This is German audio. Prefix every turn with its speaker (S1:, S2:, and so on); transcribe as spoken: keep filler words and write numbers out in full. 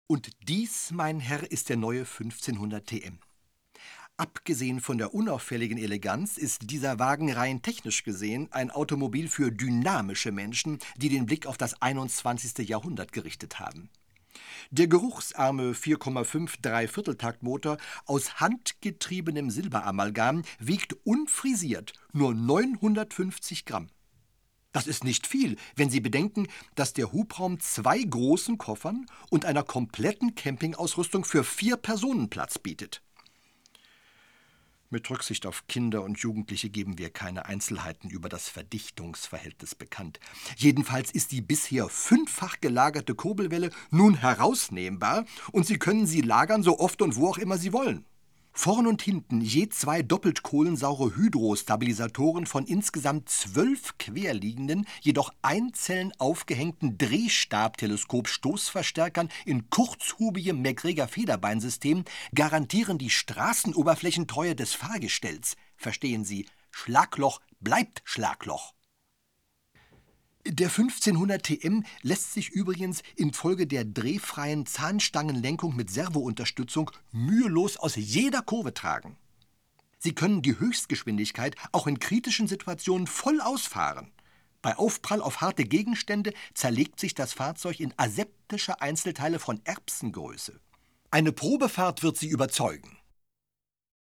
S1: Und dies, mein Herr, ist der neue fünfzehnhundert T M. Abgesehen von der unauffälligen Eleganz ist dieser Wagen rein technisch gesehen ein Automobil für dynamische Menschen, die den Blick auf das einundzwanzigste. Jahrhundert gerichtet haben. Der geruchsarme vier Komma fünf Dreivierteltaktmotor aus handgetriebenem Silberamalgam wiegt unfrisiert nur neunhundertfünfzig Gramm. Das ist nicht viel, wenn Sie bedenken, dass der Hubraum zwei großen Koffern und einer kompletten Campingausrüstung für vier Personen Platz bietet. Mit Rücksicht auf Kinder und Jugendliche geben wir keine Einzelheiten über das Verdichtungsverhältnis bekannt. Jedenfalls ist die bisher fünffach gelagerte Kurbelwelle nun herausnehmbar und Sie können sie lagern, so oft und wo auch immer Sie wollen. Vorn und hinten je zwei doppelt kohlensaure Hydrostabilisatoren von insgesamt zwölf querliegenden, jedoch einzeln aufgehängten Drehstabteleskop-Stoßverstärkern in kurzhubigem MacGregor-Federbeinsystem garantieren die Straßenoberflächentreue des Fahrgestells. Verstehen Sie, Schlagloch bleibt Schlagloch. Der fünfzehnhundert T M lässt sich übrigens infolge der drehfreien Zahnstangenlenkung mit Servounterstützung mühelos aus jeder Kurve tragen. Sie können die Höchstgeschwindigkeit auch in kritischen Situationen voll ausfahren. Bei Aufprall auf harte Gegenstände zerlegt sich das Fahrzeug in aseptische Einzelteile von Erbsengröße. Eine Probefahrt wird Sie überzeugen.